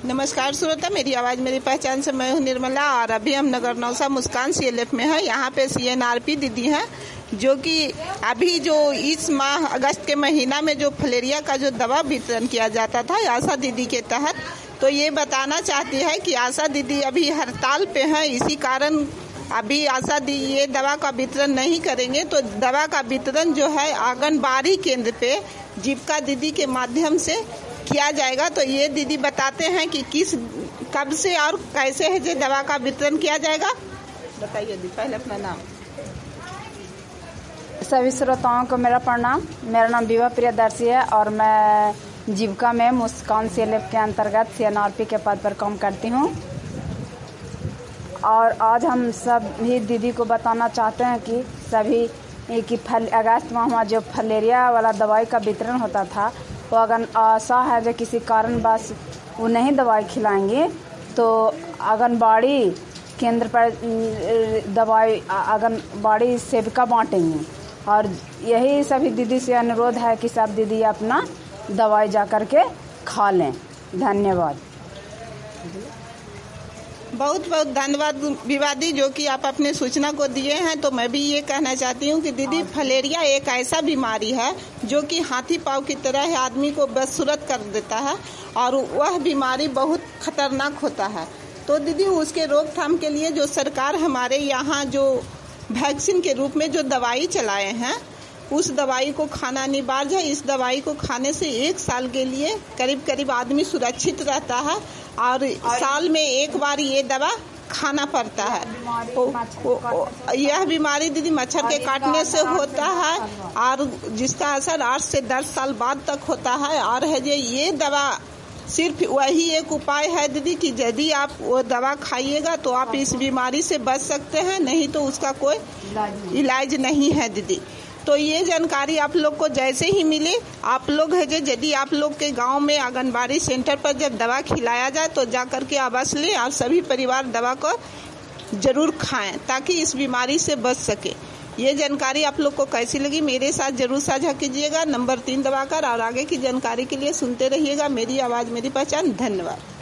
नमस्कार श्रोता, मेरी आवाज मेरी पहचान से मैं हूं निर्मला और अभी हम नगर नौसा मुस्कान CLF में है। यहाँ पे CNRP दीदी हैं जो कि अभी जो इस माह अगस्त के महीना में जो फलेरिया का जो दवा वितरण किया जाता था आशा दीदी के तहत, तो ये बताना चाहती है कि आशा दीदी अभी हड़ताल पे हैं। इसी कारण अभी आशा दी ये दवा का वितरण नहीं करेंगे। तो दवा का वितरण जो है आंगनबाड़ी केंद्र पे जीविका दीदी के माध्यम से किया जाएगा। तो ये दीदी बताते हैं कि कब से और कैसे है जो दवा का वितरण किया जाएगा। बताइए दी, पहले अपना नाम। सभी श्रोताओं को मेरा प्रणाम। मेरा नाम विभा प्रियदर्शी है और मैं जीविका में मुस्कान CLF के अंतर्गत CNRP के पद पर काम करती हूँ। और आज हम सभी दीदी को बताना चाहते हैं कि सभी कि अगस्त माह में जो फलेरिया वाला दवाई का वितरण होता था, तो अगर आशा है जो किसी कारणवश वो नहीं दवाई खिलाएंगे तो आंगनबाड़ी केंद्र पर दवाई आंगनबाड़ी सेविका बांटेंगे। और यही सभी दीदी से अनुरोध है कि सब दीदी अपना दवाई जा कर के खा लें। धन्यवाद। बहुत बहुत धन्यवाद विवादी, जो कि आप अपने सूचना को दिए हैं। तो मैं भी ये कहना चाहती हूँ कि दीदी फलेरिया एक ऐसा बीमारी है जो कि हाथी पाँव की तरह आदमी को बदसूरत कर देता है और वह बीमारी बहुत खतरनाक होता है। तो दीदी उसके रोकथाम के लिए जो सरकार हमारे यहाँ जो वैक्सीन के रूप में जो दवाई चलाए हैं, उस दवाई को खाना अनिवार्य है। इस दवाई को खाने से 1 साल के लिए करीब आदमी सुरक्षित रहता है और साल में एक बार ये दवा खाना पड़ता है। यह बीमारी दीदी मच्छर के काटने से होता है और जिसका असर 8 से 10 साल बाद तक होता है। और है ये दवा सिर्फ वही एक उपाय है दीदी कि यदि आप वो दवा खाइएगा तो आप इस बीमारी से बच सकते हैं, नहीं तो उसका कोई इलाज नहीं है दीदी। तो ये जानकारी आप लोग को जैसे ही मिले, आप लोग है जो यदि आप लोग के गांव में आंगनबाड़ी सेंटर पर जब दवा खिलाया जाए तो जा करके अवश्य लें और सभी परिवार दवा को जरूर खाएं ताकि इस बीमारी से बच सके। ये जानकारी आप लोग को कैसी लगी मेरे साथ जरूर साझा कीजिएगा। नंबर 3 दबाकर और आगे की जानकारी के लिए सुनते रहिएगा मेरी आवाज मेरी पहचान। धन्यवाद।